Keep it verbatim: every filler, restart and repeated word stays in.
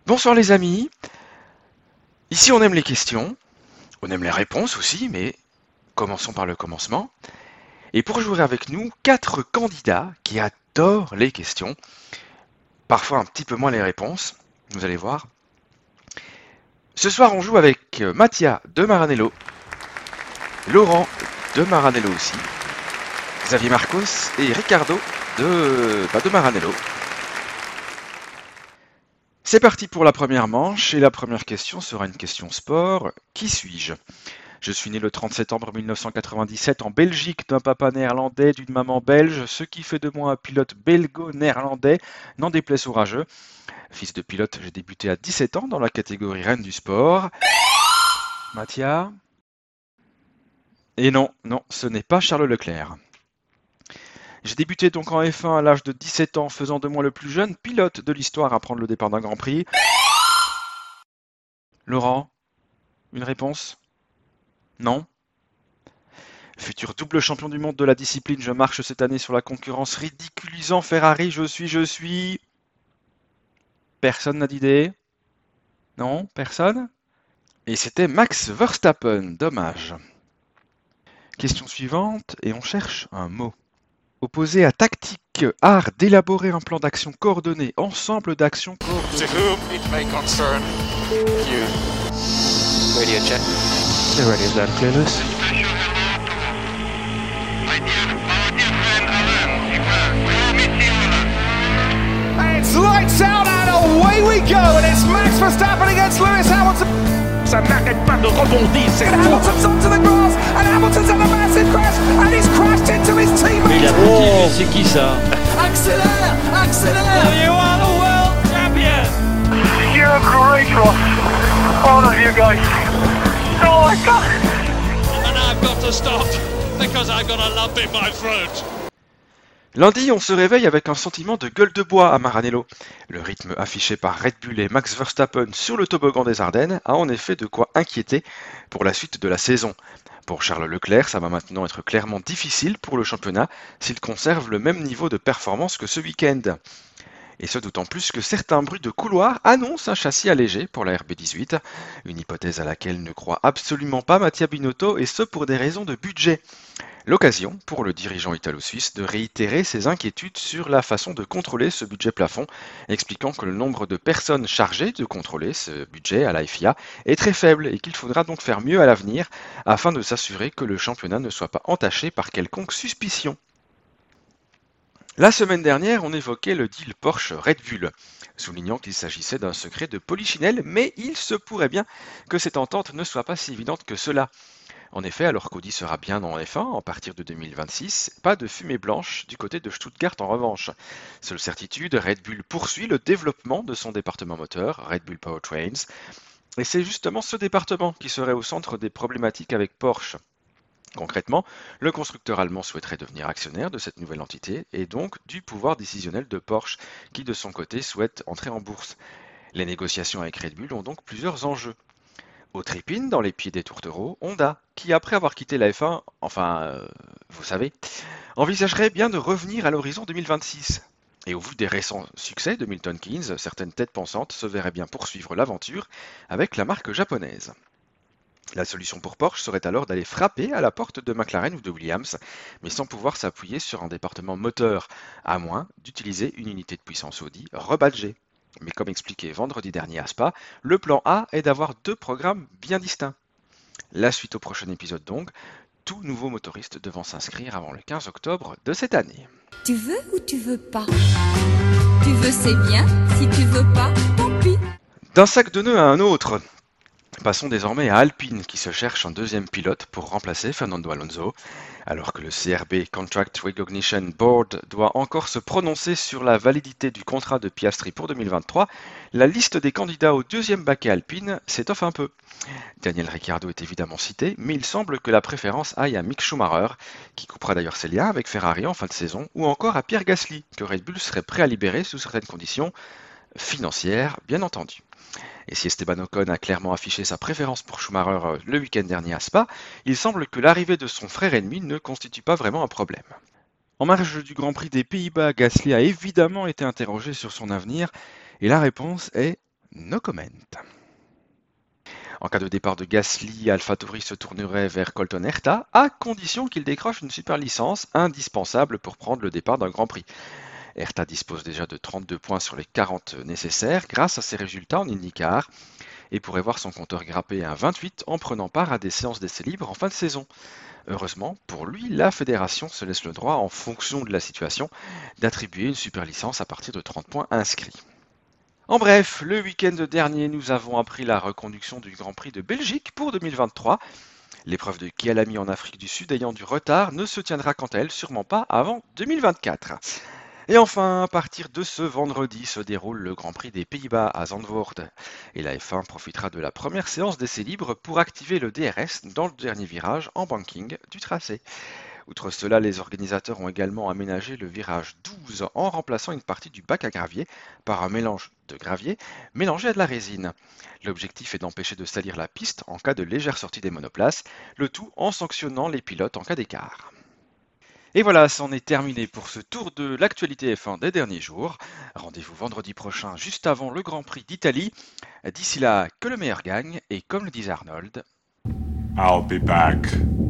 Bonsoir les amis, ici on aime les questions, on aime les réponses aussi, mais commençons par le commencement. Et pour jouer avec nous, quatre candidats qui adorent les questions, parfois un petit peu moins les réponses, vous allez voir. Ce soir on joue avec Mattia de Maranello, Laurent de Maranello aussi, Xavier Marcos et Ricardo de, bah, de Maranello. C'est parti pour la première manche, et la première question sera une question sport. Qui suis-je ? Je suis né le trente septembre mille neuf cent quatre-vingt-dix-sept en Belgique d'un papa néerlandais, d'une maman belge, ce qui fait de moi un pilote belgo-néerlandais, n'en déplaise aux rageux. Fils de pilote, j'ai débuté à dix-sept ans dans la catégorie reine du sport. Mathia ? Et non, non, ce n'est pas Charles Leclerc. J'ai débuté donc en F un à l'âge de dix-sept ans, faisant de moi le plus jeune pilote de l'histoire à prendre le départ d'un Grand Prix. Laurent, une réponse ? Non ? Futur double champion du monde de la discipline, je marche cette année sur la concurrence ridiculisant Ferrari, je suis, je suis... Personne n'a d'idée ? Non ? Personne ? Et c'était Max Verstappen, dommage. Question suivante, et on cherche un mot. Opposé à tactique, art d'élaborer un plan d'action coordonné, ensemble d'actions coordonnées. To whom it may concern you. Radio check. The radio's loud and clear, Lewis. It's lights out and away we go, and it's Max Verstappen against Lewis Hamilton. Ça n'arrête pas de rebondir, c'est And Hamilton's onto the grass, and Hamilton's had a massive crash, and he's crashed into his Il a teammate. piqué, mais c'est qui ça? Accélère, accélère. You are the world champion! You're great, Ross. All of you guys. Oh my God. And I've got to stop because I've got a lump in my throat. Lundi, on se réveille avec un sentiment de gueule de bois à Maranello. Le rythme affiché par Red Bull et Max Verstappen sur le toboggan des Ardennes a en effet de quoi inquiéter pour la suite de la saison. Pour Charles Leclerc, ça va maintenant être clairement difficile pour le championnat s'il conserve le même niveau de performance que ce week-end. Et ce d'autant plus que certains bruits de couloir annoncent un châssis allégé pour la R B dix-huit, une hypothèse à laquelle ne croit absolument pas Mattia Binotto, et ce pour des raisons de budget. L'occasion pour le dirigeant italo-suisse de réitérer ses inquiétudes sur la façon de contrôler ce budget plafond, expliquant que le nombre de personnes chargées de contrôler ce budget à la F I A est très faible et qu'il faudra donc faire mieux à l'avenir afin de s'assurer que le championnat ne soit pas entaché par quelconque suspicion. La semaine dernière, on évoquait le deal Porsche-Red Bull, soulignant qu'il s'agissait d'un secret de polichinelle, mais il se pourrait bien que cette entente ne soit pas si évidente que cela. En effet, alors qu'Audi sera bien en F un à partir de deux mille vingt-six, pas de fumée blanche du côté de Stuttgart en revanche. Seule certitude, Red Bull poursuit le développement de son département moteur, Red Bull Powertrains, et c'est justement ce département qui serait au centre des problématiques avec Porsche. Concrètement, le constructeur allemand souhaiterait devenir actionnaire de cette nouvelle entité et donc du pouvoir décisionnel de Porsche, qui de son côté souhaite entrer en bourse. Les négociations avec Red Bull ont donc plusieurs enjeux. Autre épine dans les pieds des tourtereaux, Honda, qui après avoir quitté la F un, enfin, euh, vous savez, envisagerait bien de revenir à l'horizon deux mille vingt-six. Et au vu des récents succès de Milton Keynes, certaines têtes pensantes se verraient bien poursuivre l'aventure avec la marque japonaise. La solution pour Porsche serait alors d'aller frapper à la porte de McLaren ou de Williams, mais sans pouvoir s'appuyer sur un département moteur, à moins d'utiliser une unité de puissance Audi rebadgée. Mais comme expliqué vendredi dernier à Spa, le plan A est d'avoir deux programmes bien distincts. La suite au prochain épisode donc, tout nouveau motoriste devant s'inscrire avant le quinze octobre de cette année. Tu veux ou tu veux pas? Tu veux, c'est bien. Si tu veux pas, tant pis. D'un sac de nœuds à un autre. Passons désormais à Alpine qui se cherche un deuxième pilote pour remplacer Fernando Alonso. Alors que le C R B Contract Recognition Board doit encore se prononcer sur la validité du contrat de Piastri pour deux mille vingt-trois, la liste des candidats au deuxième baquet Alpine s'étoffe un peu. Daniel Ricciardo est évidemment cité, mais il semble que la préférence aille à Mick Schumacher, qui coupera d'ailleurs ses liens avec Ferrari en fin de saison, ou encore à Pierre Gasly, que Red Bull serait prêt à libérer sous certaines conditions financières, bien entendu. Et si Esteban Ocon a clairement affiché sa préférence pour Schumacher le week-end dernier à Spa, il semble que l'arrivée de son frère ennemi ne constitue pas vraiment un problème. En marge du Grand Prix des Pays-Bas, Gasly a évidemment été interrogé sur son avenir, et la réponse est No comment. En cas de départ de Gasly, AlphaTauri se tournerait vers Colton Herta, à condition qu'il décroche une super licence indispensable pour prendre le départ d'un Grand Prix. Herta dispose déjà de trente-deux points sur les quarante nécessaires grâce à ses résultats en IndyCar et pourrait voir son compteur grimper à vingt-huit en prenant part à des séances d'essais libres en fin de saison. Heureusement, pour lui, la fédération se laisse le droit, en fonction de la situation, d'attribuer une super licence à partir de trente points inscrits. En bref, le week-end dernier, nous avons appris la reconduction du Grand Prix de Belgique pour deux mille vingt-trois. L'épreuve de Kyalami en Afrique du Sud ayant du retard ne se tiendra quant à elle sûrement pas avant deux mille vingt-quatre. Et enfin, à partir de ce vendredi se déroule le Grand Prix des Pays-Bas à Zandvoort. Et la F un profitera de la première séance d'essai libre pour activer le D R S dans le dernier virage en banking du tracé. Outre cela, les organisateurs ont également aménagé le virage douze en remplaçant une partie du bac à gravier par un mélange de gravier mélangé à de la résine. L'objectif est d'empêcher de salir la piste en cas de légère sortie des monoplaces, le tout en sanctionnant les pilotes en cas d'écart. Et voilà, c'en est terminé pour ce tour de l'actualité F un des derniers jours. Rendez-vous vendredi prochain, juste avant le Grand Prix d'Italie. D'ici là, que le meilleur gagne, et comme le disait Arnold, I'll be back.